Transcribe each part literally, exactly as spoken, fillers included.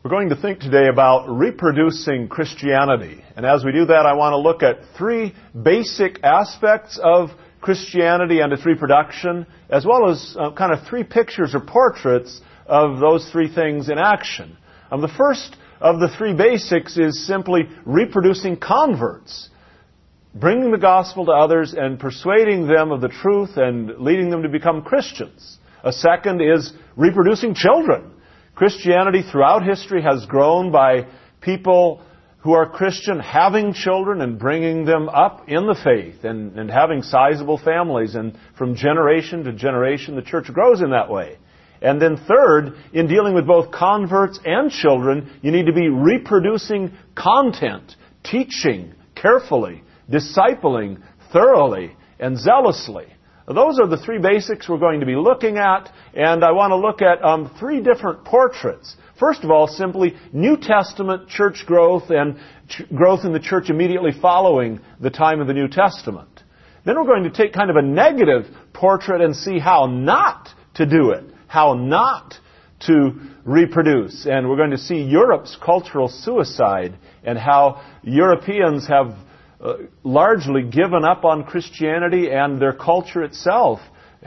We're going to think today about reproducing Christianity. And as we do that, I want to look at three basic aspects of Christianity and its reproduction, as well as uh, kind of three pictures or portraits of those three things in action. Um, the first of the three basics is simply reproducing converts, bringing the gospel to others and persuading them of the truth and leading them to become Christians. A second is reproducing children. Christianity throughout history has grown by people who are Christian having children and bringing them up in the faith and, and having sizable families. And from generation to generation, the church grows in that way. And then third, in dealing with both converts and children, you need to be reproducing content, teaching carefully, discipling thoroughly and zealously. Those are the three basics we're going to be looking at, and I want to look at um, three different portraits. First of all, simply New Testament church growth and ch- growth in the church immediately following the time of the New Testament. Then we're going to take kind of a negative portrait and see how not to do it, how not to reproduce. And we're going to see Europe's cultural suicide and how Europeans have Uh, largely given up on Christianity, and their culture itself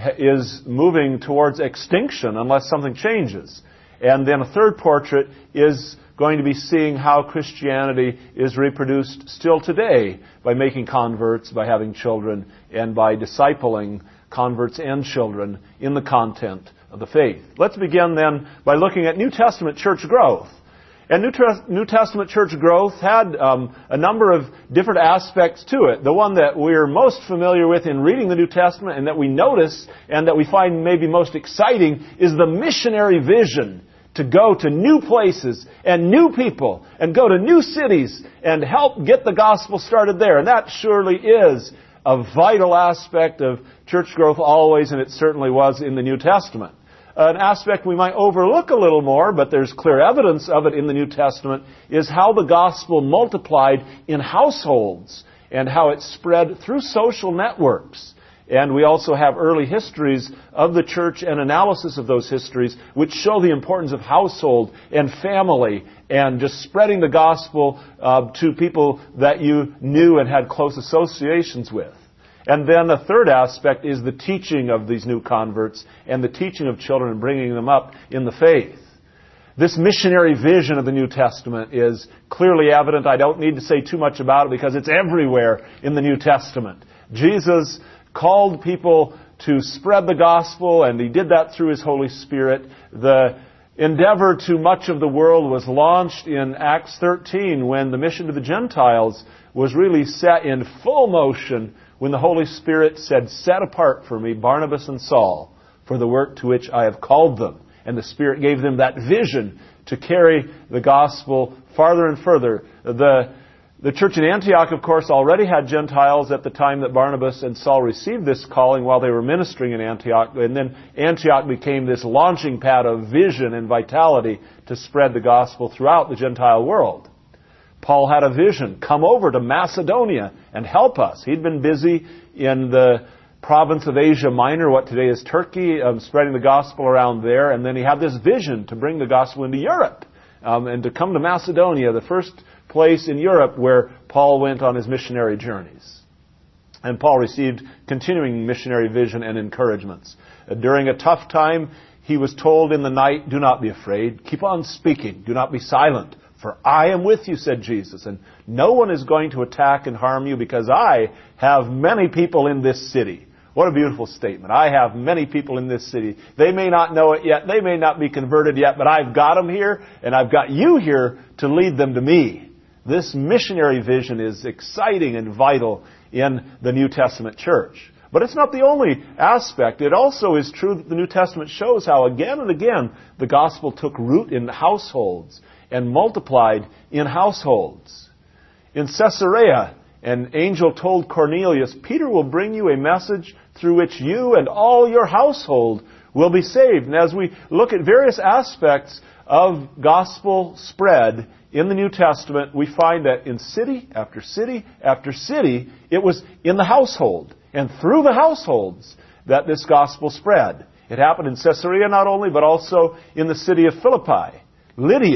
is moving towards extinction unless something changes. And then a third portrait is going to be seeing how Christianity is reproduced still today by making converts, by having children, and by discipling converts and children in the content of the faith. Let's begin then by looking at New Testament church growth. And New, New Testament church growth had um, a number of different aspects to it. The one that we're most familiar with in reading the New Testament and that we notice and that we find maybe most exciting is the missionary vision to go to new places and new people and go to new cities and help get the gospel started there. And that surely is a vital aspect of church growth always, and it certainly was in the New Testament. An aspect we might overlook a little more, but there's clear evidence of it in the New Testament, is how the gospel multiplied in households and how it spread through social networks. And we also have early histories of the church and analysis of those histories which show the importance of household and family and just spreading the gospel uh, to people that you knew and had close associations with. And then a third aspect is the teaching of these new converts and the teaching of children and bringing them up in the faith. This missionary vision of the New Testament is clearly evident. I don't need to say too much about it because it's everywhere in the New Testament. Jesus called people to spread the gospel, and He did that through His Holy Spirit. The endeavor to much of the world was launched in Acts thirteen when the mission to the Gentiles was really set in full motion when the Holy Spirit said, "Set apart for me Barnabas and Saul for the work to which I have called them." And the Spirit gave them that vision to carry the gospel farther and further. The, the church in Antioch, of course, already had Gentiles at the time that Barnabas and Saul received this calling while they were ministering in Antioch. And then Antioch became this launching pad of vision and vitality to spread the gospel throughout the Gentile world. Paul had a vision. Come over to Macedonia and help us. He'd been busy in the province of Asia Minor, what today is Turkey, um, spreading the gospel around there. And then he had this vision to bring the gospel into Europe um, and to come to Macedonia, the first place in Europe where Paul went on his missionary journeys. And Paul received continuing missionary vision and encouragements. Uh, during a tough time, he was told in the night, "Do not be afraid. Keep on speaking. Do not be silent. For I am with you," said Jesus, "and no one is going to attack and harm you because I have many people in this city." What a beautiful statement. I have many people in this city. They may not know it yet. They may not be converted yet, but I've got them here, and I've got you here to lead them to me. This missionary vision is exciting and vital in the New Testament church. But it's not the only aspect. It also is true that the New Testament shows how again and again the gospel took root in households and multiplied in households. In Caesarea, an angel told Cornelius, "Peter will bring you a message through which you and all your household will be saved." And as we look at various aspects of gospel spread in the New Testament, we find that in city after city after city, it was in the household and through the households that this gospel spread. It happened in Caesarea not only, but also in the city of Philippi. Lydia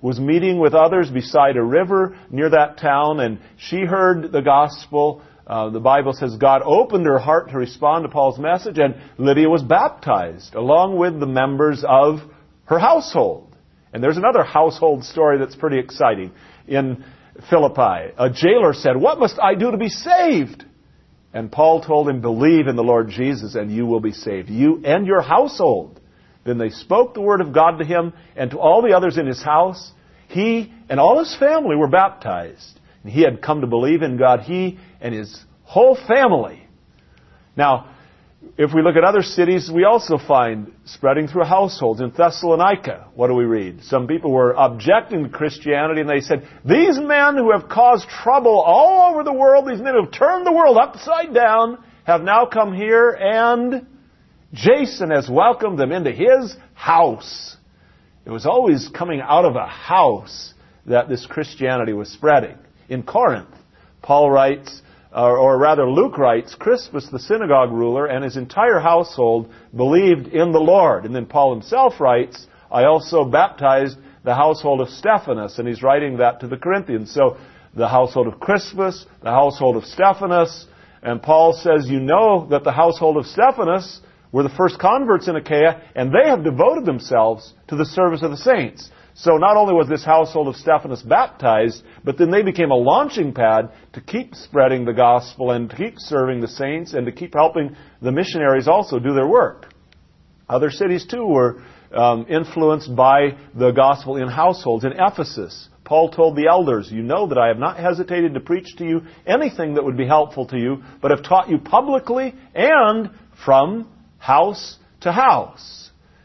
was meeting with others beside a river near that town, and she heard the gospel. Uh, the Bible says God opened her heart to respond to Paul's message, and Lydia was baptized along with the members of her household. And there's another household story that's pretty exciting. In Philippi, a jailer said, "What must I do to be saved?" And Paul told him, "Believe in the Lord Jesus and you will be saved, you and your household." Then they spoke the word of God to him and to all the others in his house. He and all his family were baptized. And he had come to believe in God, he and his whole family. Now, if we look at other cities, we also find spreading through households. In Thessalonica, what do we read? Some people were objecting to Christianity, and they said, "These men who have caused trouble all over the world, these men who have turned the world upside down, have now come here, and Jason has welcomed them into his house." It was always coming out of a house that this Christianity was spreading. In Corinth, Paul writes, Or, or rather, Luke writes, "Crispus, the synagogue ruler, and his entire household believed in the Lord." And then Paul himself writes, "I also baptized the household of Stephanas," and he's writing that to the Corinthians. So the household of Crispus, the household of Stephanas, and Paul says, "You know that the household of Stephanas were the first converts in Achaia, and they have devoted themselves to the service of the saints." So not only was this household of Stephanas baptized, but then they became a launching pad to keep spreading the gospel and to keep serving the saints and to keep helping the missionaries also do their work. Other cities, too, were um, influenced by the gospel in households. In Ephesus, Paul told the elders, "You know that I have not hesitated to preach to you anything that would be helpful to you, but have taught you publicly and from house to house."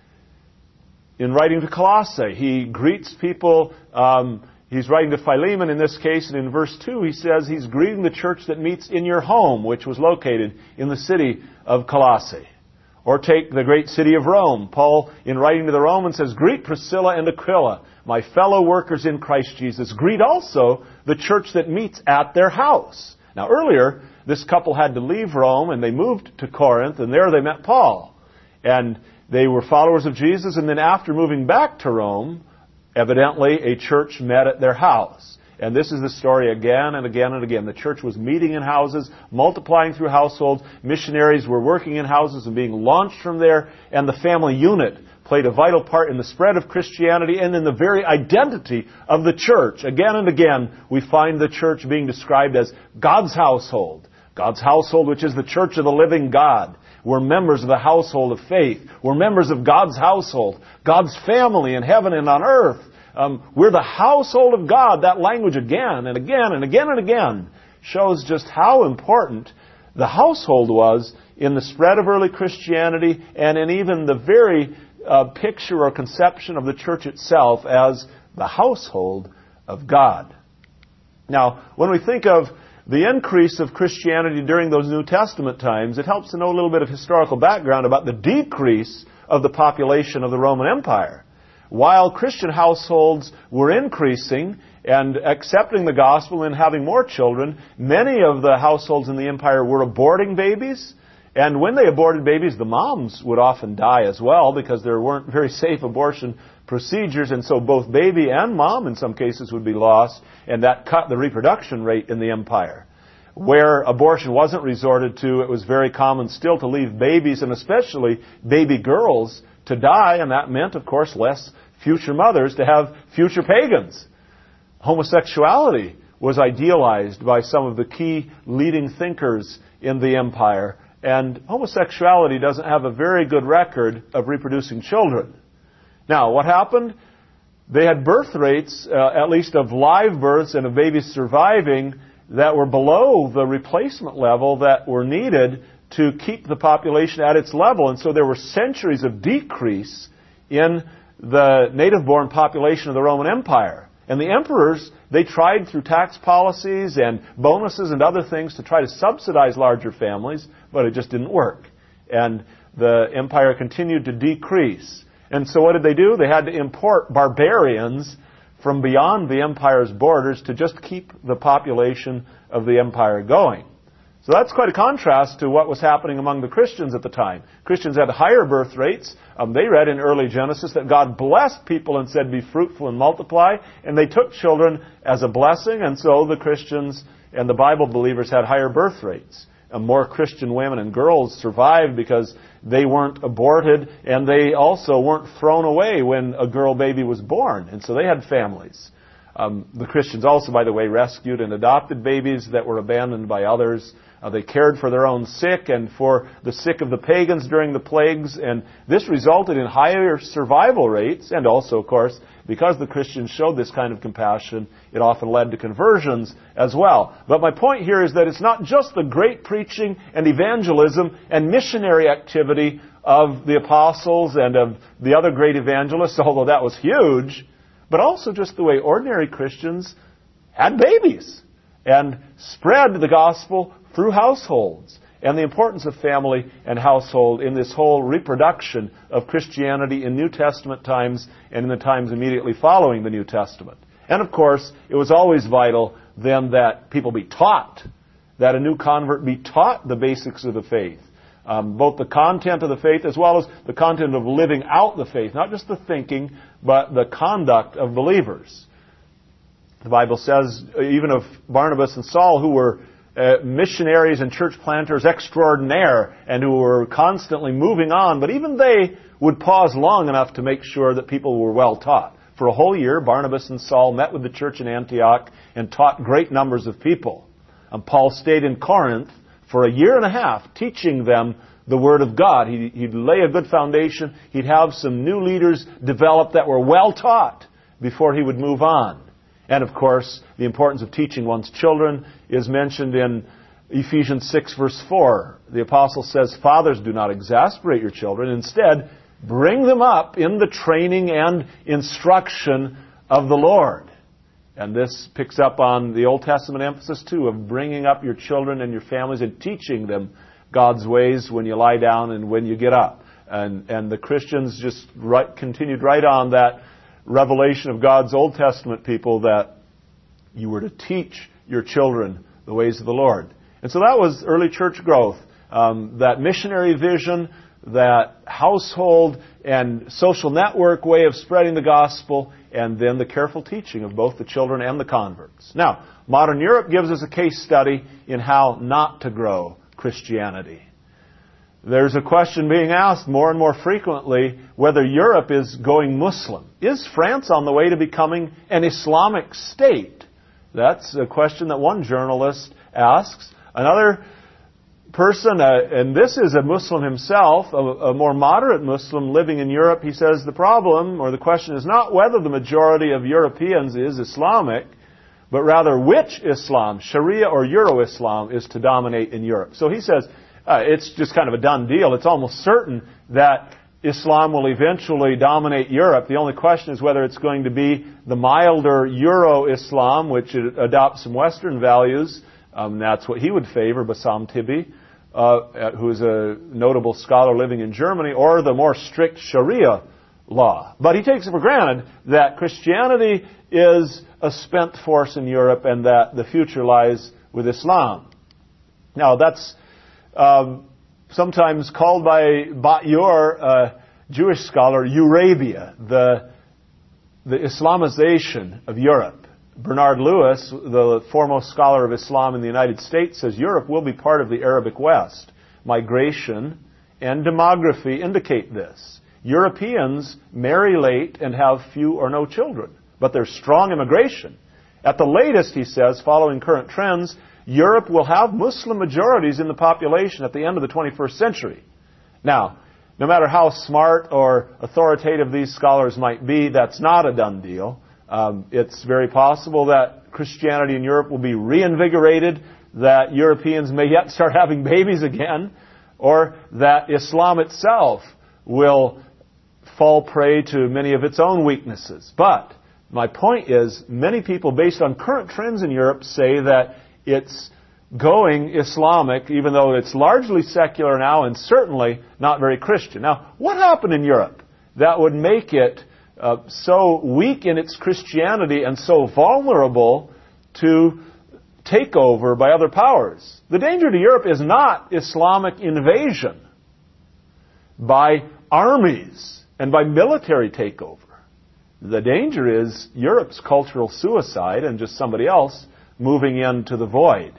In writing to Colossae, he greets people, um, he's writing to Philemon in this case, and in verse two he says he's greeting the church that meets in your home, which was located in the city of Colossae. Or take the great city of Rome. Paul, in writing to the Romans, says, "Greet Priscilla and Aquila, my fellow workers in Christ Jesus. Greet also the church that meets at their house." Now earlier, this couple had to leave Rome, and they moved to Corinth, and there they met Paul. And they were followers of Jesus, and then after moving back to Rome, evidently a church met at their house. And this is the story again and again and again. The church was meeting in houses, multiplying through households. Missionaries were working in houses and being launched from there. And the family unit played a vital part in the spread of Christianity and in the very identity of the church. Again and again, we find the church being described as God's household. God's household, which is the church of the living God. We're members of the household of faith. We're members of God's household, God's family in heaven and on earth. Um, we're the household of God. That language again and again and again and again shows just how important the household was in the spread of early Christianity and in even the very uh, picture or conception of the church itself as the household of God. Now, when we think of the increase of Christianity during those New Testament times, it helps to know a little bit of historical background about the decrease of the population of the Roman Empire. While Christian households were increasing and accepting the gospel and having more children, many of the households in the empire were aborting babies. And when they aborted babies, the moms would often die as well because there weren't very safe abortion procedures, and so both baby and mom in some cases would be lost, and that cut the reproduction rate in the empire. Where abortion wasn't resorted to, it was very common still to leave babies, and especially baby girls, to die, and that meant, of course, less future mothers to have future pagans. Homosexuality was idealized by some of the key leading thinkers in the empire, and homosexuality doesn't have a very good record of reproducing children. Now, what happened? They had birth rates, uh, at least of live births and of babies surviving, that were below the replacement level that were needed to keep the population at its level. And so there were centuries of decrease in the native-born population of the Roman Empire. And the emperors, they tried through tax policies and bonuses and other things to try to subsidize larger families, but it just didn't work. And the empire continued to decrease. And so what did they do? They had to import barbarians from beyond the empire's borders to just keep the population of the empire going. So that's quite a contrast to what was happening among the Christians at the time. Christians had higher birth rates. Um, they read in early Genesis that God blessed people and said, be fruitful and multiply. And they took children as a blessing. And so the Christians and the Bible believers had higher birth rates. And more Christian women and girls survived because they weren't aborted. And they also weren't thrown away when a girl baby was born. And so they had families. Um, the Christians also, by the way, rescued and adopted babies that were abandoned by others. Uh, they cared for their own sick and for the sick of the pagans during the plagues. And this resulted in higher survival rates. And also, of course, because the Christians showed this kind of compassion, it often led to conversions as well. But my point here is that it's not just the great preaching and evangelism and missionary activity of the apostles and of the other great evangelists, although that was huge, but also just the way ordinary Christians had babies and spread the gospel through households, and the importance of family and household in this whole reproduction of Christianity in New Testament times and in the times immediately following the New Testament. And of course, it was always vital then that people be taught, that a new convert be taught the basics of the faith. Um, both the content of the faith as well as the content of living out the faith, not just the thinking, but the conduct of believers. The Bible says even of Barnabas and Saul, who were uh, missionaries and church planters extraordinaire and who were constantly moving on, but even they would pause long enough to make sure that people were well taught. For a whole year, Barnabas and Saul met with the church in Antioch and taught great numbers of people. And Paul stayed in Corinth for a year and a half, teaching them the Word of God. He'd, he'd lay a good foundation. He'd have some new leaders develop that were well taught before he would move on. And of course, the importance of teaching one's children is mentioned in Ephesians six, verse four. The apostle says, fathers, do not exasperate your children. Instead, bring them up in the training and instruction of the Lord. And this picks up on the Old Testament emphasis, too, of bringing up your children and your families and teaching them God's ways when you lie down and when you get up. And and the Christians just right, continued right on that revelation of God's Old Testament people that you were to teach your children the ways of the Lord. And so that was early church growth. Um, that missionary vision, that household and social network way of spreading the gospel, and then the careful teaching of both the children and the converts. Now, modern Europe gives us a case study in how not to grow Christianity. There's a question being asked more and more frequently whether Europe is going Muslim. Is France on the way to becoming an Islamic state? That's a question that one journalist asks. Another person, uh, and this is a Muslim himself, a, a more moderate Muslim living in Europe, he says the problem or the question is not whether the majority of Europeans is Islamic, but rather which Islam, Sharia or Euro-Islam, is to dominate in Europe. So he says uh, it's just kind of a done deal. It's almost certain that Islam will eventually dominate Europe. The only question is whether it's going to be the milder Euro-Islam, which adopts some Western values. Um, that's what he would favor, Bassam Tibi, uh, who is a notable scholar living in Germany, or the more strict Sharia law. But he takes it for granted that Christianity is a spent force in Europe and that the future lies with Islam. Now, that's um, sometimes called by Bat Yor, a Jewish scholar, Eurabia, the, the Islamization of Europe. Bernard Lewis, the foremost scholar of Islam in the United States, says Europe will be part of the Arabic West. Migration and demography indicate this. Europeans marry late and have few or no children, but there's strong immigration. At the latest, he says, following current trends, Europe will have Muslim majorities in the population at the end of the twenty-first century. Now, no matter how smart or authoritative these scholars might be, that's not a done deal. Um, it's very possible that Christianity in Europe will be reinvigorated, that Europeans may yet start having babies again, or that Islam itself will fall prey to many of its own weaknesses. But my point is, many people, based on current trends in Europe, say that it's going Islamic, even though it's largely secular now and certainly not very Christian. Now, what happened in Europe that would make it uh, so weak in its Christianity and so vulnerable to takeover by other powers. The danger to Europe is not Islamic invasion by armies and by military takeover. The danger is Europe's cultural suicide and just somebody else moving into the void.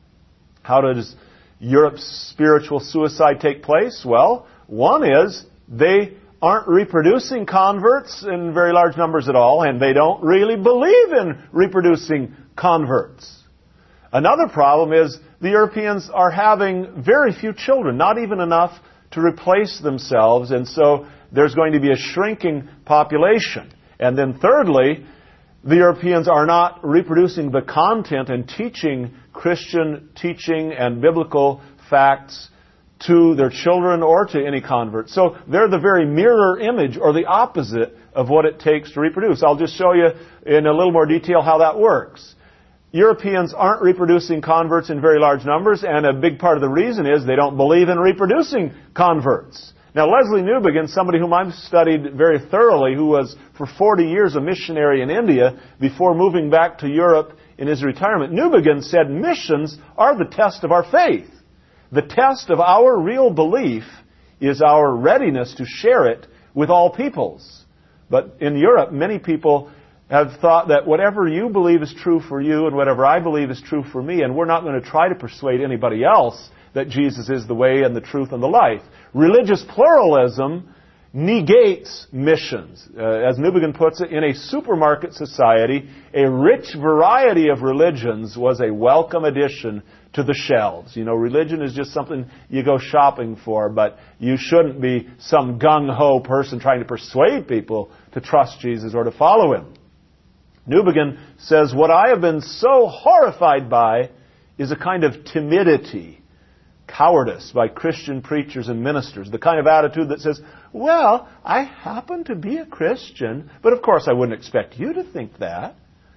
How does Europe's spiritual suicide take place? Well, one is they aren't reproducing converts in very large numbers at all, and they don't really believe in reproducing converts. Another problem is the Europeans are having very few children, not even enough to replace themselves, and so there's going to be a shrinking population. And then thirdly, the Europeans are not reproducing the content and teaching Christian teaching and biblical facts to their children or to any convert. So they're the very mirror image or the opposite of what it takes to reproduce. I'll just show you in a little more detail how that works. Europeans aren't reproducing converts in very large numbers, and a big part of the reason is they don't believe in reproducing converts. Now, Leslie Newbigin, somebody whom I've studied very thoroughly, who was for forty years a missionary in India before moving back to Europe in his retirement, Newbigin said missions are the test of our faith. The test of our real belief is our readiness to share it with all peoples. But in Europe, many people have thought that whatever you believe is true for you and whatever I believe is true for me, and we're not going to try to persuade anybody else that Jesus is the way and the truth and the life. Religious pluralism negates missions. Uh, as Newbigin puts it, in a supermarket society, a rich variety of religions was a welcome addition to the shelves. You know, religion is just something you go shopping for, but you shouldn't be some gung-ho person trying to persuade people to trust Jesus or to follow Him. Newbigin says, what I have been so horrified by is a kind of timidity, cowardice by Christian preachers and ministers. The kind of attitude that says, well, I happen to be a Christian, but of course I wouldn't expect you to think that.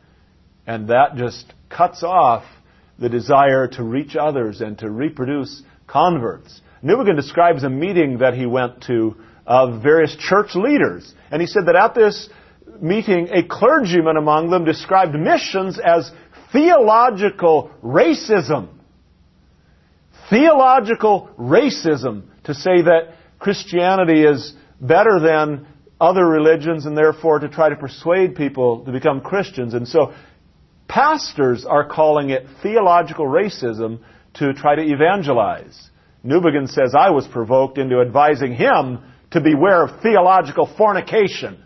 And that just cuts off the desire to reach others and to reproduce converts. Newbigin describes a meeting that he went to of various church leaders. And he said that at this meeting, a clergyman among them described missions as theological racism. Theological racism, to say that Christianity is better than other religions and therefore to try to persuade people to become Christians. And so pastors are calling it theological racism to try to evangelize. Newbigin says, I was provoked into advising him to beware of theological fornication.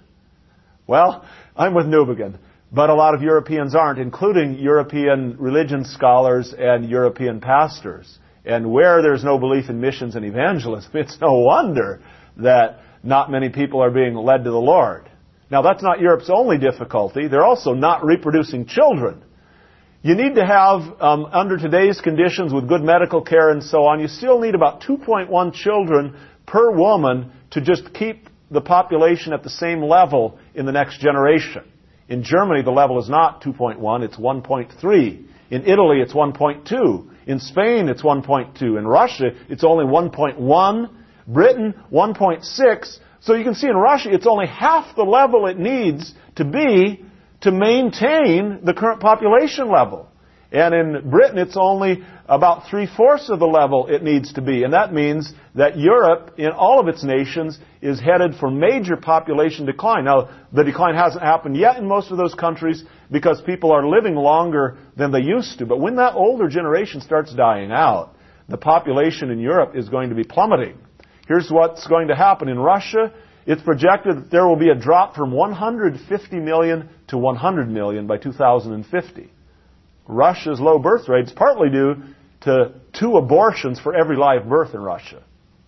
Well, I'm with Newbigin, but a lot of Europeans aren't, including European religion scholars and European pastors. And where there's no belief in missions and evangelism, it's no wonder that not many people are being led to the Lord. Now, that's not Europe's only difficulty. They're also not reproducing children. You need to have, um, under today's conditions with good medical care and so on, you still need about two point one children per woman to just keep the population at the same level in the next generation. In Germany, the level is not two point one, it's one point three. In Italy, it's one point two. In Spain, it's one point two. In Russia, it's only one point one. Britain, one point six. So you can see in Russia, it's only half the level it needs to be to maintain the current population level. And in Britain, it's only about three-fourths of the level it needs to be. And that means that Europe, in all of its nations, is headed for major population decline. Now, the decline hasn't happened yet in most of those countries because people are living longer than they used to. But when that older generation starts dying out, the population in Europe is going to be plummeting. Here's what's going to happen. In Russia, it's projected that there will be a drop from one hundred fifty million to one hundred million by two thousand fifty. Russia's low birth rate is partly due to two abortions for every live birth in Russia.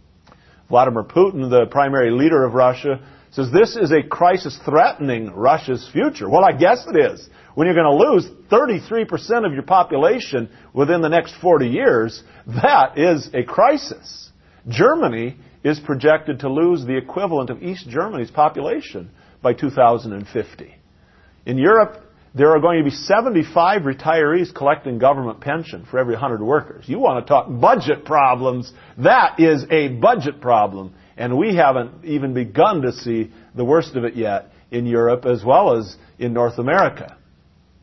Vladimir Putin, the primary leader of Russia, says this is a crisis threatening Russia's future. Well, I guess it is. When you're going to lose thirty-three percent of your population within the next forty years, that is a crisis. Germany is projected to lose the equivalent of East Germany's population by two thousand fifty. In Europe, there are going to be seventy-five retirees collecting government pension for every one hundred workers. You want to talk budget problems? That is a budget problem. And we haven't even begun to see the worst of it yet in Europe as well as in North America.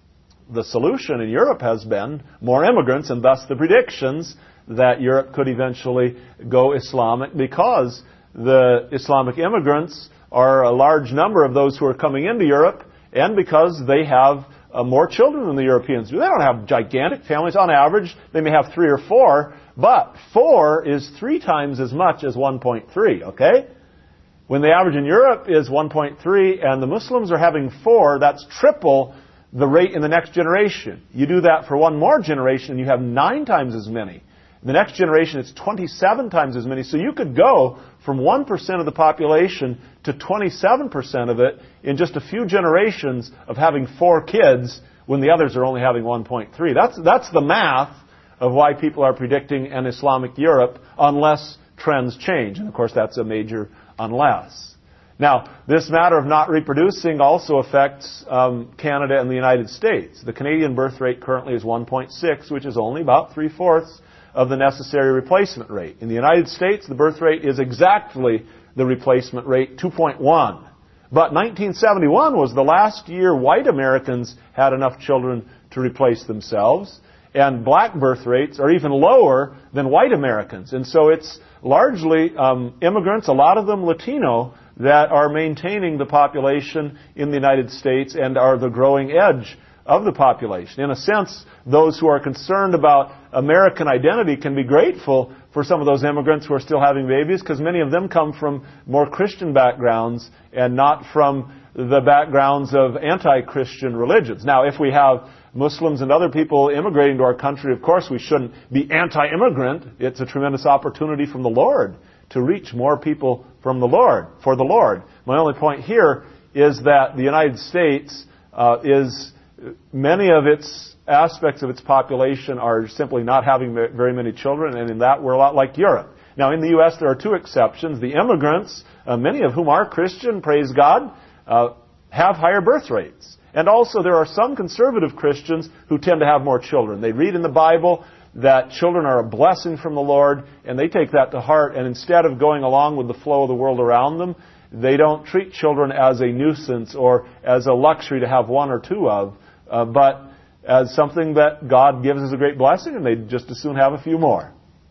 the solution in Europe has been more immigrants, and thus the predictions that Europe could eventually go Islamic, because the Islamic immigrants are a large number of those who are coming into Europe, and because they have uh, more children than the Europeans do. They don't have gigantic families. On average, they may have three or four, but four is three times as much as one point three, okay? When the average in Europe is one point three and the Muslims are having four, that's triple the rate in the next generation. You do that for one more generation and you have nine times as many. In the next generation, it's twenty-seven times as many. So you could go from one percent of the population to twenty-seven percent of it in just a few generations of having four kids when the others are only having one point three. That's, that's the math of why people are predicting an Islamic Europe unless trends change. And of course, that's a major unless. Now, this matter of not reproducing also affects um, Canada and the United States. The Canadian birth rate currently is one point six, which is only about three-fourths of the necessary replacement rate. In the United States, the birth rate is exactly the replacement rate, two point one. But nineteen seventy-one was the last year white Americans had enough children to replace themselves. And black birth rates are even lower than white Americans. And so it's largely um, immigrants, a lot of them Latino, that are maintaining the population in the United States and are the growing edge of the population. In a sense, those who are concerned about American identity can be grateful for some of those immigrants who are still having babies, because many of them come from more Christian backgrounds and not from the backgrounds of anti-Christian religions. Now, if we have Muslims and other people immigrating to our country, of course we shouldn't be anti-immigrant. It's a tremendous opportunity from the Lord to reach more people from the Lord, for the Lord. My only point here is that the United States uh, is, many of its aspects of its population are simply not having very many children, and in that we're a lot like Europe. Now, in the U S there are two exceptions. The immigrants, uh, many of whom are Christian, praise God, uh, have higher birth rates. And also there are some conservative Christians who tend to have more children. They read in the Bible that children are a blessing from the Lord, and they take that to heart, and instead of going along with the flow of the world around them, they don't treat children as a nuisance or as a luxury to have one or two of, uh, but as something that God gives as a great blessing, and they'd just as soon have a few more.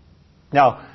Now,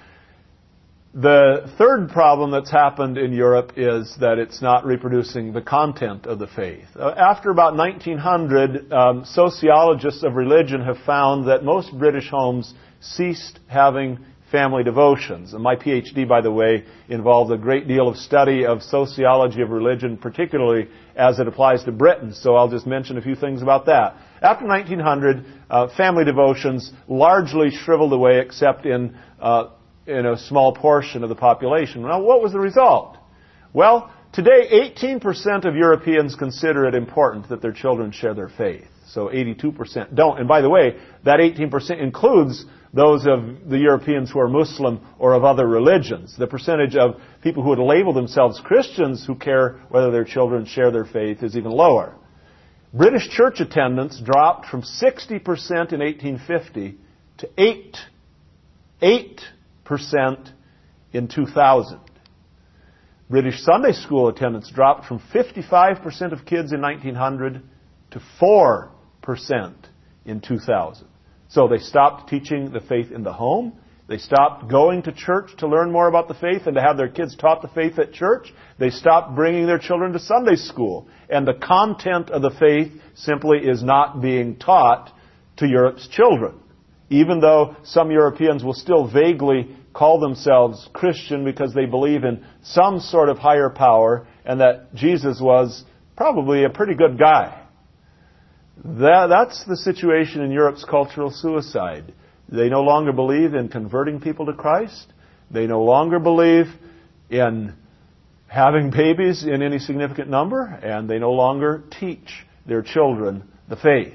the third problem that's happened in Europe is that it's not reproducing the content of the faith. Uh, after about nineteen hundred, um, sociologists of religion have found that most British homes ceased having family devotions. And my PhD, by the way, involved a great deal of study of sociology of religion, particularly as it applies to Britain. So I'll just mention a few things about that. After nineteen hundred, uh, family devotions largely shriveled away, except in uh, in a small portion of the population. Now, what was the result? Well, today, eighteen percent of Europeans consider it important that their children share their faith. So eighty-two percent don't. And by the way, that eighteen percent includes those of the Europeans who are Muslim or of other religions. The percentage of people who would label themselves Christians who care whether their children share their faith is even lower. British church attendance dropped from sixty percent in eighteen fifty to eight, eight percent in two thousand. British Sunday school attendance dropped from fifty-five percent of kids in nineteen hundred to four percent in two thousand. So they stopped teaching the faith in the home. They stopped going to church to learn more about the faith and to have their kids taught the faith at church. They stopped bringing their children to Sunday school. And the content of the faith simply is not being taught to Europe's children. Even though some Europeans will still vaguely call themselves Christian because they believe in some sort of higher power and that Jesus was probably a pretty good guy. That, that's the situation in Europe's cultural suicide. They no longer believe in converting people to Christ. They no longer believe in having babies in any significant number, and they no longer teach their children the faith.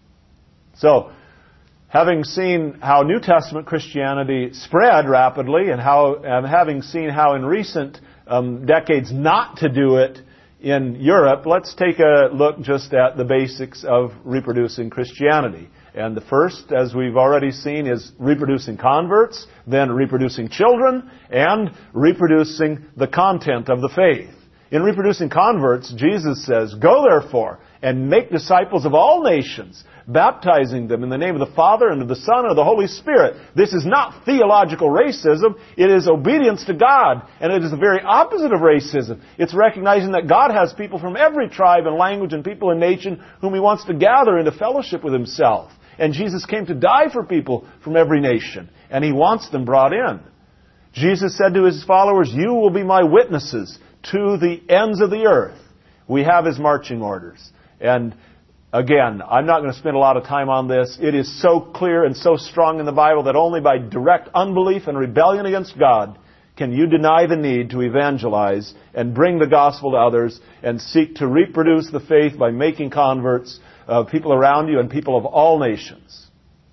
So, having seen how New Testament Christianity spread rapidly, and how, and having seen how in recent um, decades not to do it in Europe, let's take a look just at the basics of reproducing Christianity. And the first, as we've already seen, is reproducing converts, then reproducing children, and reproducing the content of the faith. In Reproducing Converts, Jesus says, "Go therefore and make disciples of all nations, baptizing them in the name of the Father and of the Son and of the Holy Spirit." This is not theological racism. It is obedience to God. And it is the very opposite of racism. It's recognizing that God has people from every tribe and language and people and nation whom He wants to gather into fellowship with Himself. And Jesus came to die for people from every nation. And He wants them brought in. Jesus said to His followers, "You will be my witnesses to the ends of the earth." We have His marching orders. And again, I'm not going to spend a lot of time on this. It is so clear and so strong in the Bible that only by direct unbelief and rebellion against God can you deny the need to evangelize and bring the gospel to others and seek to reproduce the faith by making converts of people around you and people of all nations.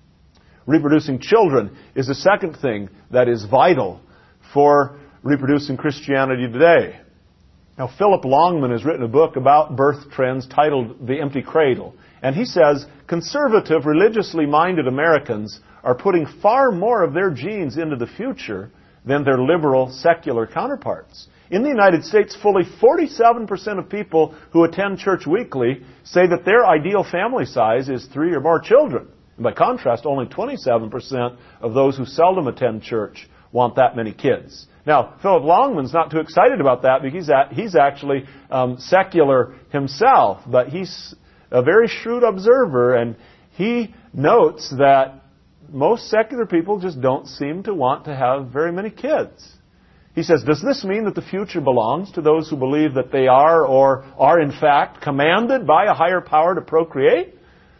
Reproducing children is the second thing that is vital for reproducing Christianity today. Now, Philip Longman has written a book about birth trends titled The Empty Cradle. And he says, conservative, religiously minded Americans are putting far more of their genes into the future than their liberal, secular counterparts. In the United States, fully forty-seven percent of people who attend church weekly say that their ideal family size is three or more children. And by contrast, only twenty-seven percent of those who seldom attend church want that many kids. Now, Philip Longman's not too excited about that because he's, at, he's actually um, secular himself, but he's a very shrewd observer, and he notes that most secular people just don't seem to want to have very many kids. He says, does this mean that the future belongs to those who believe that they are or are in fact commanded by a higher power to procreate?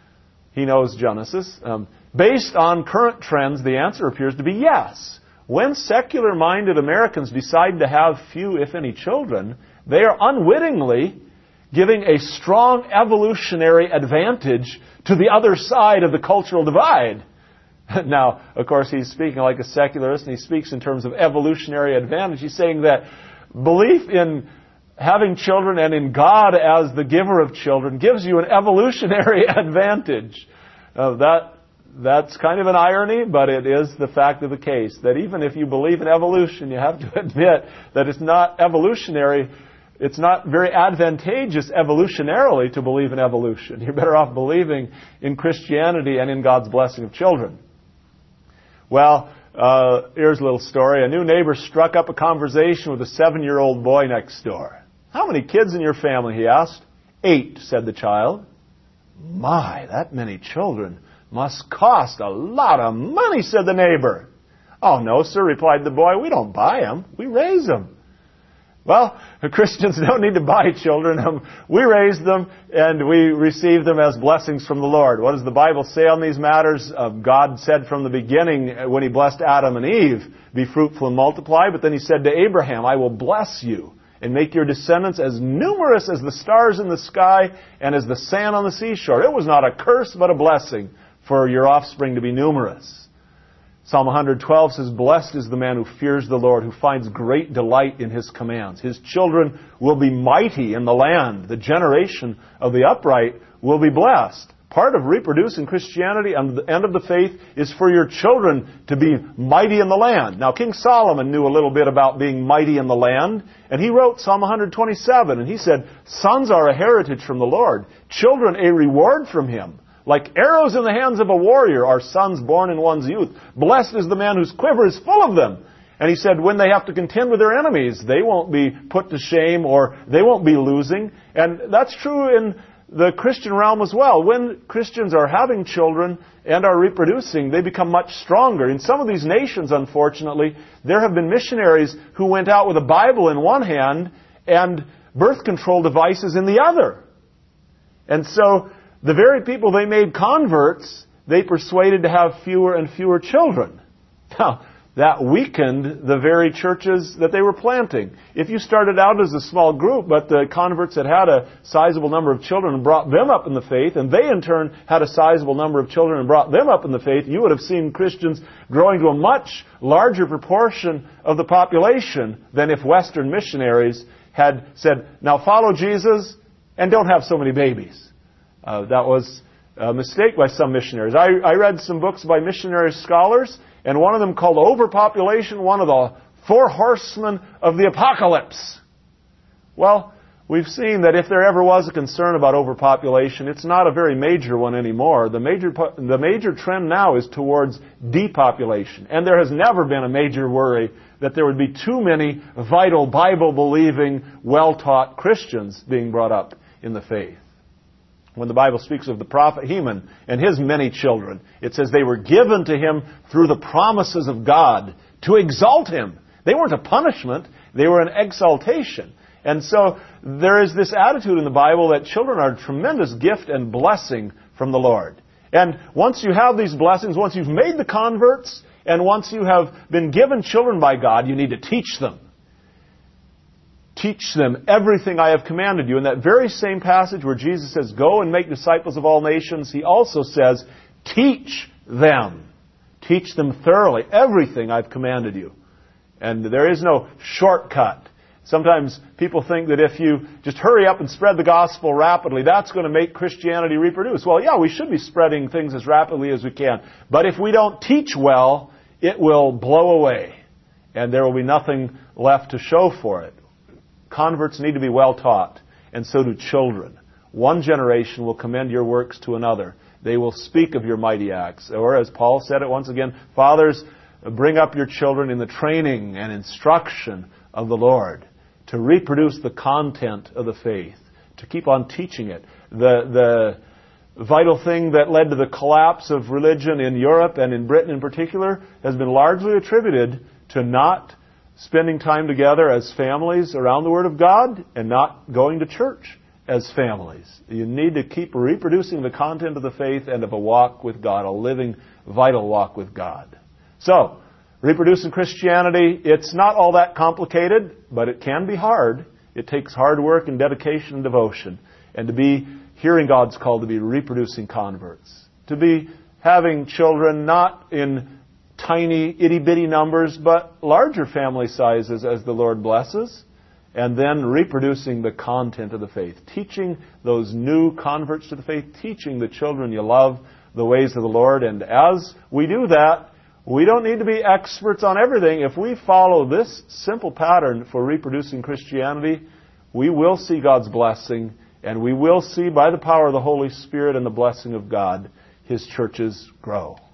He knows Genesis. Um, based on current trends, the answer appears to be yes. When secular-minded Americans decide to have few, if any, children, they are unwittingly giving a strong evolutionary advantage to the other side of the cultural divide. Now, of course, he's speaking like a secularist, and he speaks in terms of evolutionary advantage. He's saying that belief in having children and in God as the giver of children gives you an evolutionary advantage. Uh, that That's kind of an irony, but it is the fact of the case. That even if you believe in evolution, you have to admit that it's not evolutionary. It's not very advantageous evolutionarily to believe in evolution. You're better off believing in Christianity and in God's blessing of children. Well, uh, here's a little story. A new neighbor struck up a conversation with a seven-year-old boy next door. "How many kids in your family?" he asked. "Eight," said the child. "My, that many children must cost a lot of money," said the neighbor. "Oh, no, sir," replied the boy. "We don't buy them. We raise them." Well, Christians don't need to buy children. Um, we raise them and we receive them as blessings from the Lord. What does the Bible say on these matters? Uh, God said from the beginning when He blessed Adam and Eve, "Be fruitful and multiply." But then He said to Abraham, "I will bless you and make your descendants as numerous as the stars in the sky and as the sand on the seashore." It was not a curse, but a blessing for your offspring to be numerous. Psalm one twelve says, "Blessed is the man who fears the Lord, who finds great delight in His commands. His children will be mighty in the land. The generation of the upright will be blessed." Part of reproducing Christianity and the end of the faith is for your children to be mighty in the land. Now, King Solomon knew a little bit about being mighty in the land, and he wrote Psalm one twenty-seven, and he said, "Sons are a heritage from the Lord, children a reward from Him. Like arrows in the hands of a warrior are sons born in one's youth. Blessed is the man whose quiver is full of them." And he said when they have to contend with their enemies, they won't be put to shame or they won't be losing. And that's true in the Christian realm as well. When Christians are having children and are reproducing, they become much stronger. In some of these nations, unfortunately, there have been missionaries who went out with a Bible in one hand and birth control devices in the other. And so the very people they made converts, they persuaded to have fewer and fewer children. Now, that weakened the very churches that they were planting. If you started out as a small group, but the converts had had a sizable number of children and brought them up in the faith, and they in turn had a sizable number of children and brought them up in the faith, you would have seen Christians growing to a much larger proportion of the population than if Western missionaries had said, "Now follow Jesus and don't have so many babies." Uh, that was a mistake by some missionaries. I, I read some books by missionary scholars, and one of them called Overpopulation one of the four horsemen of the apocalypse. Well, we've seen that if there ever was a concern about overpopulation, it's not a very major one anymore. The major, the major trend now is towards depopulation. And there has never been a major worry that there would be too many vital, Bible-believing, well-taught Christians being brought up in the faith. When the Bible speaks of the prophet Heman and his many children, it says they were given to him through the promises of God to exalt him. They weren't a punishment, they were an exaltation. And so there is this attitude in the Bible that children are a tremendous gift and blessing from the Lord. And once you have these blessings, once you've made the converts, and once you have been given children by God, you need to teach them. Teach them everything I have commanded you. In that very same passage where Jesus says, go and make disciples of all nations, He also says, teach them. Teach them thoroughly everything I've commanded you. And there is no shortcut. Sometimes people think that if you just hurry up and spread the gospel rapidly, that's going to make Christianity reproduce. Well, yeah, we should be spreading things as rapidly as we can. But if we don't teach well, it will blow away. And there will be nothing left to show for it. Converts need to be well taught, and so do children. One generation will commend your works to another. They will speak of your mighty acts. Or as Paul said it once again, fathers, bring up your children in the training and instruction of the Lord, to reproduce the content of the faith, to keep on teaching it. The, the vital thing that led to the collapse of religion in Europe and in Britain in particular has been largely attributed to not spending time together as families around the Word of God and not going to church as families. You need to keep reproducing the content of the faith and of a walk with God, a living, vital walk with God. So, reproducing Christianity, it's not all that complicated, but it can be hard. It takes hard work and dedication and devotion. And to be hearing God's call to be reproducing converts. To be having children not in tiny, itty-bitty numbers, but larger family sizes as the Lord blesses, and then reproducing the content of the faith. Teaching those new converts to the faith, teaching the children you love the ways of the Lord, and as we do that, we don't need to be experts on everything. If we follow this simple pattern for reproducing Christianity, we will see God's blessing, and we will see by the power of the Holy Spirit and the blessing of God, His churches grow.